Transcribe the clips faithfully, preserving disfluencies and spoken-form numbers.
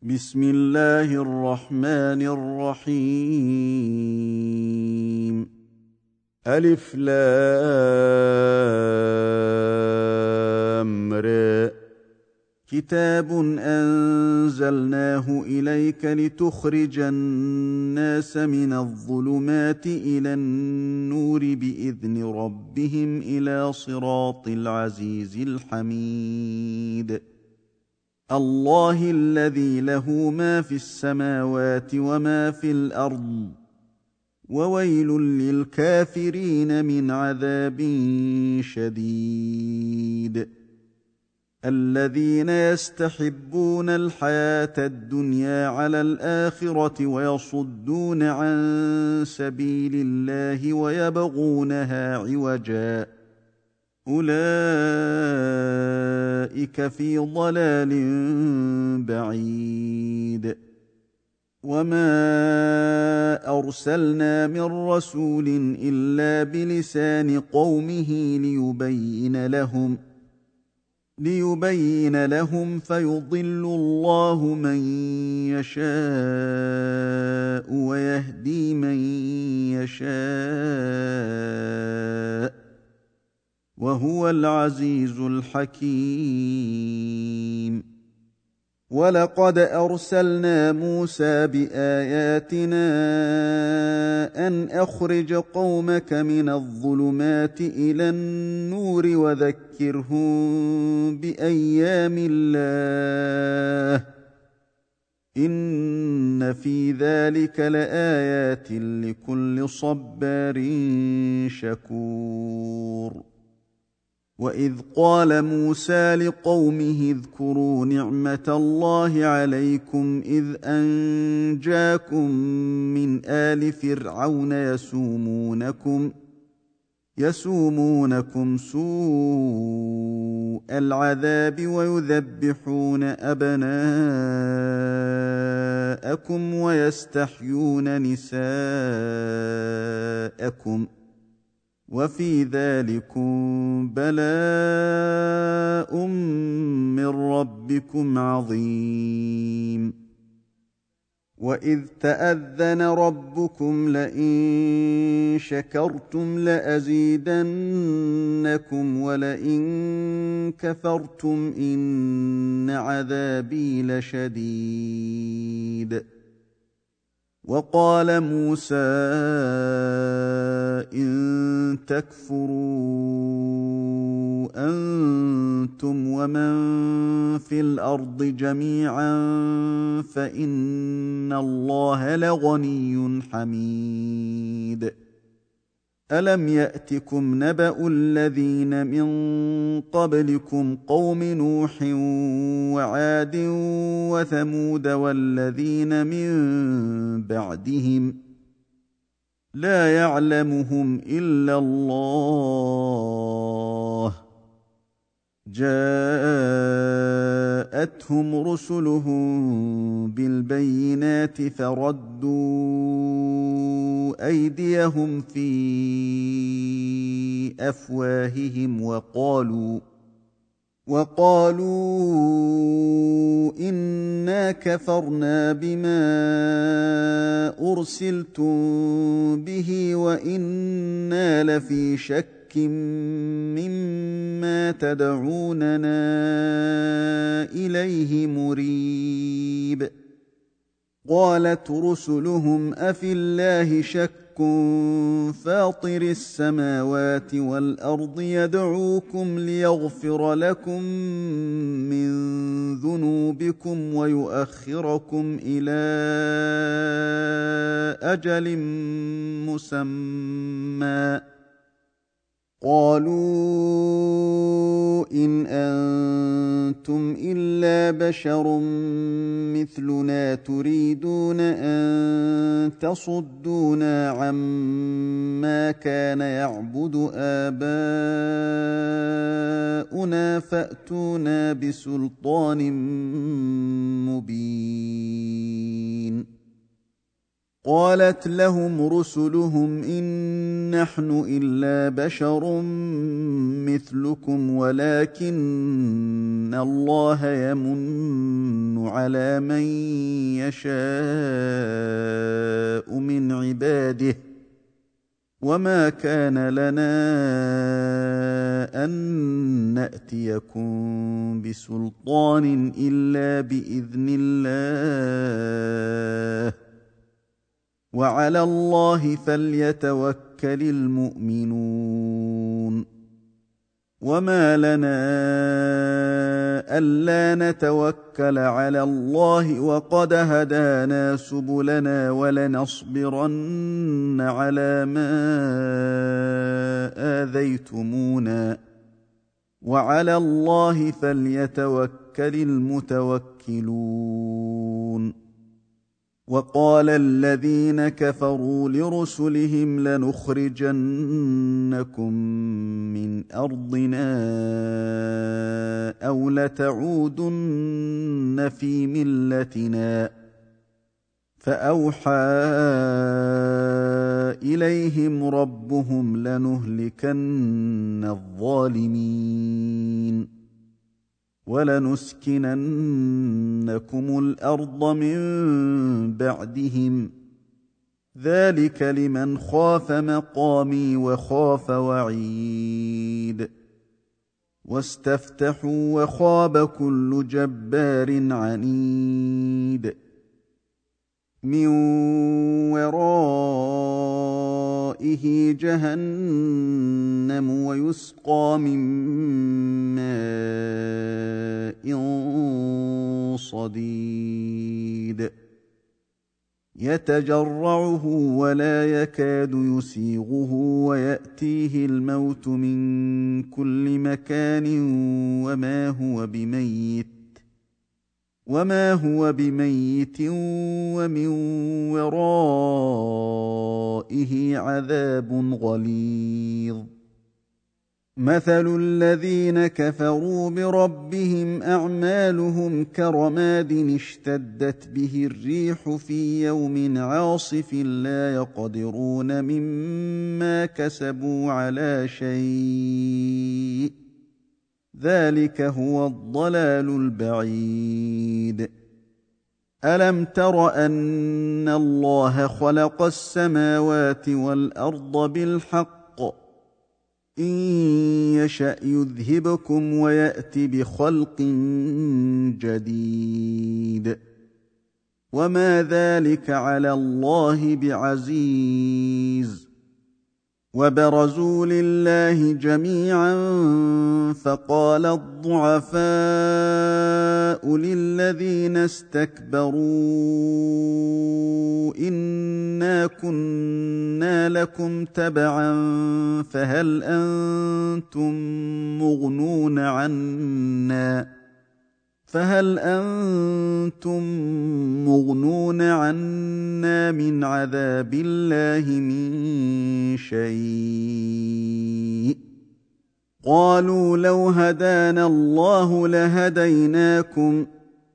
بسم الله الرحمن الرحيم. ألف لام را. كتاب أنزلناه إليك لتخرج الناس من الظلمات إلى النور بإذن ربهم إلى صراط العزيز الحميد. الله الذي له ما في السماوات وما في الأرض، وويل للكافرين من عذاب شديد. الذين يستحبون الحياة الدنيا على الآخرة ويصدون عن سبيل الله ويبغونها عوجا، أولئك في ضلال بعيد. وما أرسلنا من رسول إلا بلسان قومه ليبين لهم ليبين لهم فيضل الله من يشاء ويهدي من يشاء، وهو العزيز الحكيم. ولقد أرسلنا موسى بآياتنا أن أخرج قومك من الظلمات إلى النور وذكرهم بأيام الله، إن في ذلك لآيات لكل صبار شكور. وإذ قال موسى لقومه اذكروا نعمة الله عليكم إذ أنجاكم من آل فرعون يسومونكم يسومونكم سوء العذاب ويذبحون أبناءكم ويستحيون نساءكم، وفي ذلكم بلاء من ربكم عظيم. وإذ تأذن ربكم لئن شكرتم لأزيدنكم ولئن كفرتم إن عذابي لشديد. وقال موسى إن تكفروا أنتم ومن في الأرض جميعا فإن الله لغني حميد. ألم يأتكم نبأ الذين من قبلكم قوم نوح وعاد وثمود والذين من بعدهم لا يعلمهم إلا الله، جاءتهم رسلهم بالبينات فردوا أيديهم في أفواههم وقالوا وقالوا إنا كفرنا بما أرسلتم به وإنا لفي شك مما تدعوننا إليه مريب. قالت رسلهم أفي الله شك فاطر السماوات والأرض يدعوكم ليغفر لكم من ذنوبكم ويؤخركم إلى أجل مسمى. قالوا إن أنتم إلا بشر مثلنا تريدون أن تصدونا عما كان يعبد آباؤنا فأتونا بسلطان مبين. قالت لهم رسلهم إن نحن إلا بشر مثلكم ولكن الله يمن على من يشاء من عباده وما كان لنا أن نأتيكم بسلطان إلا بإذن الله وعلى الله فليتوكل المؤمنون وما لنا ألا نتوكل على الله وقد هدانا سبلنا ولنصبرن على ما آذيتمونا وعلى الله فليتوكل المتوكلون وقال الذين كفروا لرسلهم لنخرجنكم من أرضنا أو لتعودن في ملتنا فأوحى إليهم ربهم لنهلكن الظالمين ولنسكننكم الأرض من بعدهم ذلك لمن خاف مقامي وخاف وعيد واستفتحوا وخاب كل جبار عنيد من ورائه جهنم ويسقى من ماء صديد يتجرعه ولا يكاد يسيغه ويأتيه الموت من كل مكان وما هو بميت وما هو بميت ومن ورائه عذاب غليظ مثل الذين كفروا بربهم أعمالهم كرماد اشتدت به الريح في يوم عاصف لا يقدرون مما كسبوا على شيء ذلك هو الضلال البعيد ألم تر أن الله خلق السماوات والأرض بالحق إن يشأ يذهبكم ويأت بخلق جديد وما ذلك على الله بعزيز وبرزوا لله جميعا فقال الضعفاء للذين استكبروا إنا كنا لكم تبعا فهل أنتم مغنون عنا فهل أنتم مغنون عنا من عذاب الله من شيء قالوا لو هدانا الله لهديناكم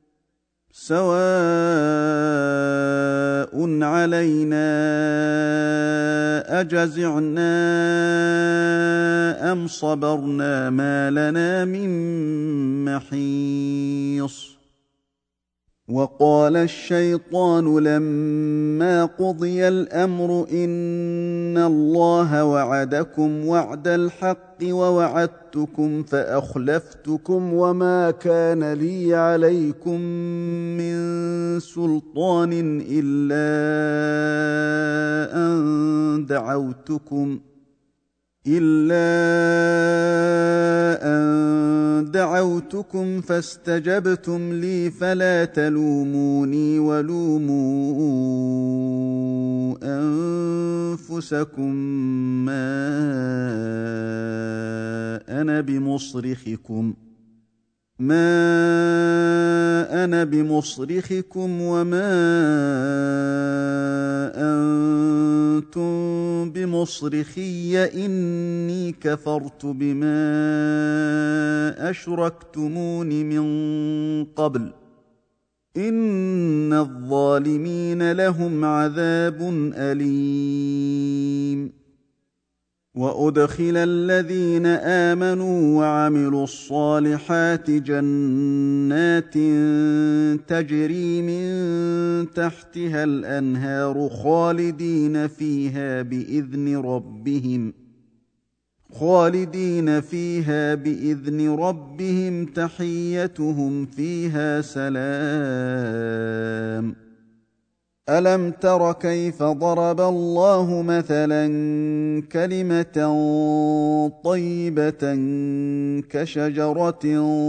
سواء علينا أجزعنا أم صبرنا ما لنا من محيص وقال الشيطان لما قضي الأمر إن الله وعدكم وعد الحق ووعدتكم فأخلفتكم وما كان لي عليكم من سلطان إلا أن دعوتكم إلا أن دعوتكم فاستجبتم لي فلا تلوموني ولوموا أنفسكم ما أنا بمصرخكم ما أنا بمصرخكم وما أنتم بمصرخي إني كفرت بما أشركتمون من قبل إن إن الظالمين لهم عذاب أليم. وأدخل الذين آمنوا وعملوا الصالحات جنات تجري من تحتها الأنهار خالدين فيها بإذن ربهم خالدين فيها بإذن ربهم تحيتهم فيها سلام. ألم تر كيف ضرب الله مثلا كلمة طيبة كشجرة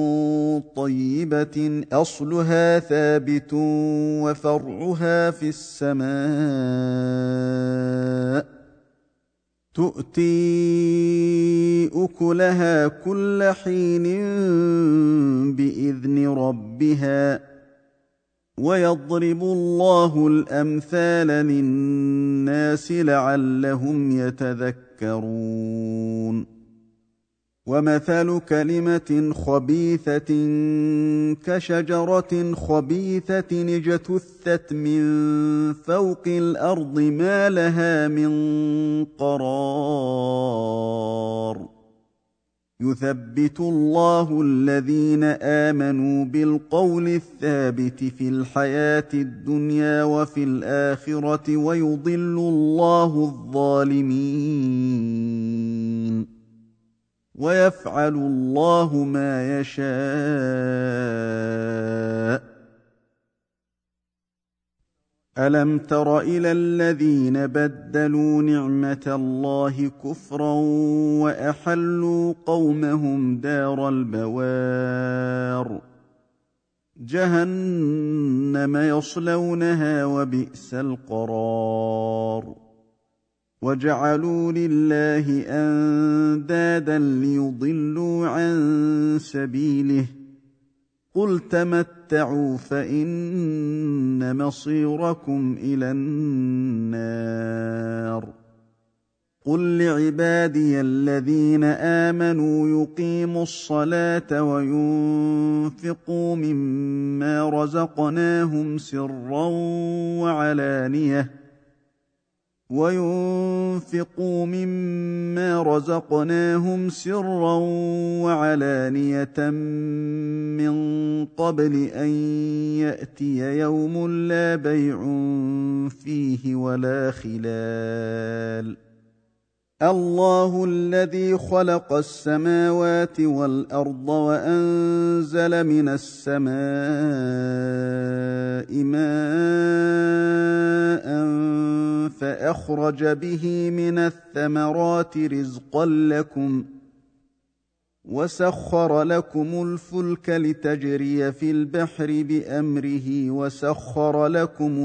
طيبة أصلها ثابت وفرعها في السماء تؤتي أكلها كل حين بإذن ربها ويضرب الله الأمثال للناس لعلهم يتذكرون. ومثل كلمة خبيثة كشجرة خبيثة اجتثت من فوق الأرض ما لها من قرار. يثبت الله الذين آمنوا بالقول الثابت في الحياة الدنيا وفي الآخرة ويضل الله الظالمين ويفعل الله ما يشاء. ألم تر إلى الذين بدلوا نعمة الله كفرا وأحلوا قومهم دار البوار جهنم يصلونها وبئس القرار. وجعلوا لله أندادا ليضلوا عن سبيله قل تمتعوا فإن مصيركم إلى النار. قل لعبادي الذين آمنوا يقيموا الصلاة وينفقوا مما رزقناهم سرا وعلانية وينفقوا مما رزقناهم سرا وعلانية من قبل أن يأتي يوم لا بيع فيه ولا خلال. الله الذي خلق السماوات والأرض وأنزل من السماء ماء فأخرج به من الثمرات رزقا لكم وسخر لكم الفلك لتجري في البحر بأمره وسخر لكم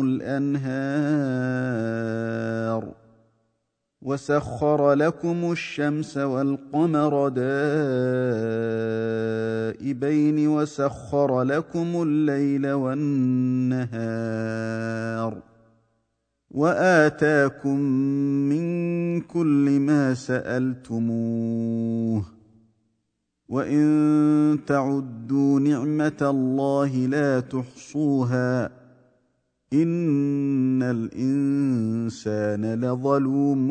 الأنهار وسخر لكم الشمس والقمر دائبين وسخر لكم الليل والنهار وآتاكم من كل ما سألتموه وإن تعدوا نعمة الله لا تحصوها إن الإنسان لظلوم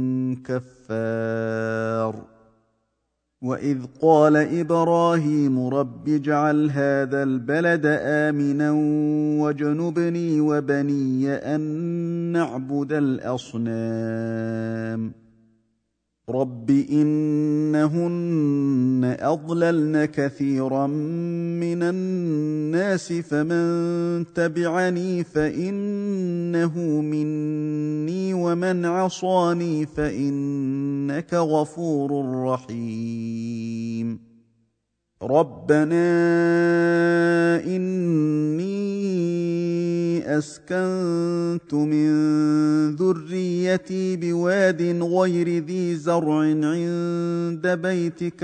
كفار. وإذ قال إبراهيم رب اجعل هذا البلد آمنا واجنبني وبني أن نعبد الأصنام رب إنهن أضللن كثيرا من الناس فمن تبعني فإنه مني ومن عصاني فإنك غفور رحيم. ربنا إني أسكنت من ذريتي بواد غير ذي زرع عند بيتك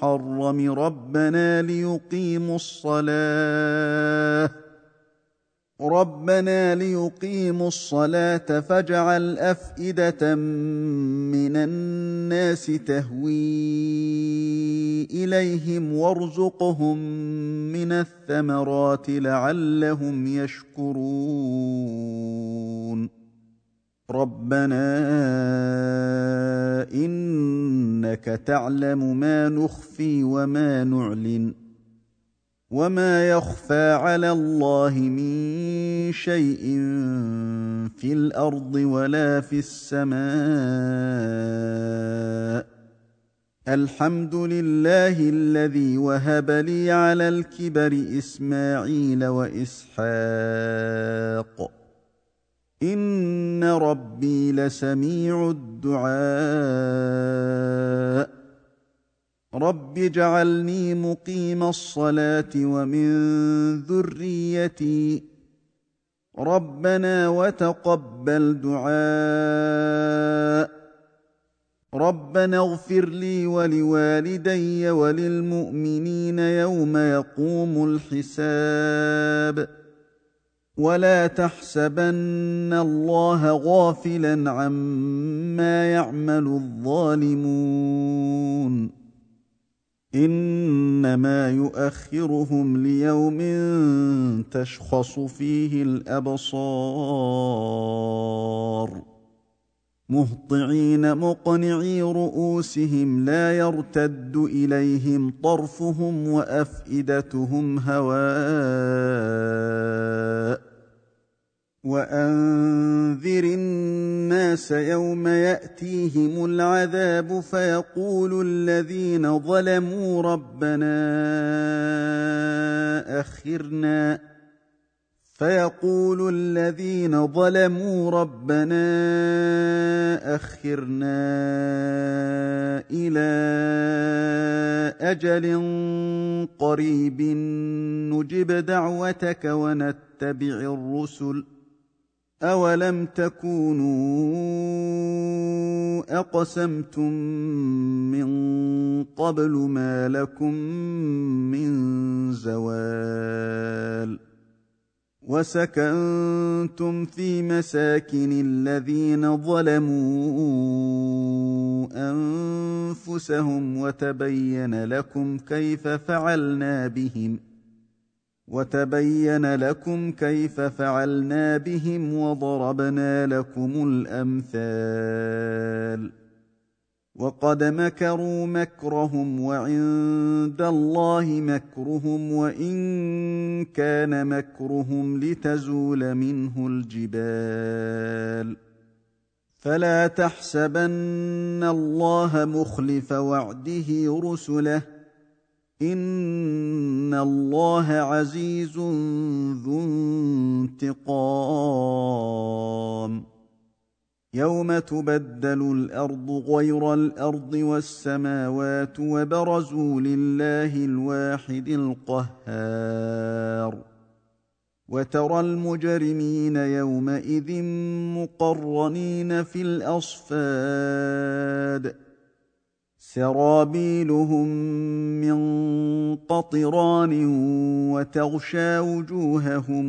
المحرم ربنا ليقيموا الصلاة ربنا ليقيموا الصلاة فاجعل أفئدة من الناس تهوي إليهم وارزقهم من الثمرات لعلهم يشكرون ربنا إنك تعلم ما نخفي وما نعلن وما يخفى على الله من شيء في الأرض ولا في السماء الحمد لله الذي وهب لي على الكبر إسماعيل وإسحاق إن ربي لسميع الدعاء رب اجعلني مقيم الصلاة ومن ذريتي ربنا وتقبل دعاء ربنا اغفر لي ولوالدي وللمؤمنين يوم يقوم الحساب ولا تحسبن الله غافلا عما يعمل الظالمون إنما يؤخرهم ليوم تشخص فيه الأبصار مهطعين مقنعي رؤوسهم لا يرتد إليهم طرفهم وأفئدتهم هواء وأنذر الناس يوم يأتيهم العذاب فيقول الذين ظلموا ربنا أخرنا فيقول الذين ظلموا ربنا أخرنا إلى أجل قريب نجب دعوتك ونتبع الرسل أولم تكونوا أقسمتم من قبل ما لكم من زوال وسكنتم في مساكن الذين ظلموا أنفسهم وتبين لكم كيف فعلنا بهم وتبين لكم كيف فعلنا بهم وضربنا لكم الأمثال وقد مكروا مكرهم وعند الله مكرهم وإن كان مكرهم لتزول منه الجبال فلا تحسبن الله مخلف وعده رسله إن الله عزيز ذو انتقام يوم تبدل الأرض غير الأرض والسماوات وبرزوا لله الواحد القهار وترى المجرمين يومئذ مقرنين في الأصفاد سرابيلهم من قطران وتغشى وجوههم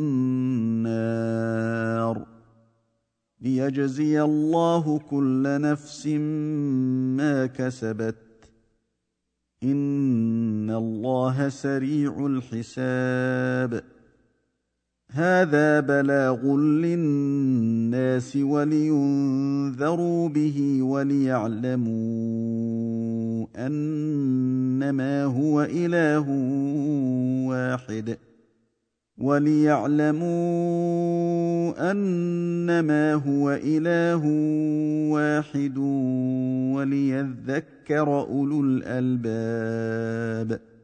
النار ليجزي الله كل نفس ما كسبت إن الله سريع الحساب هذا بلاغ للناس ولينذروا به وليعلموا أنما هو إله واحد وليعلموا أنما هو إله واحد وليذكر أولو الألباب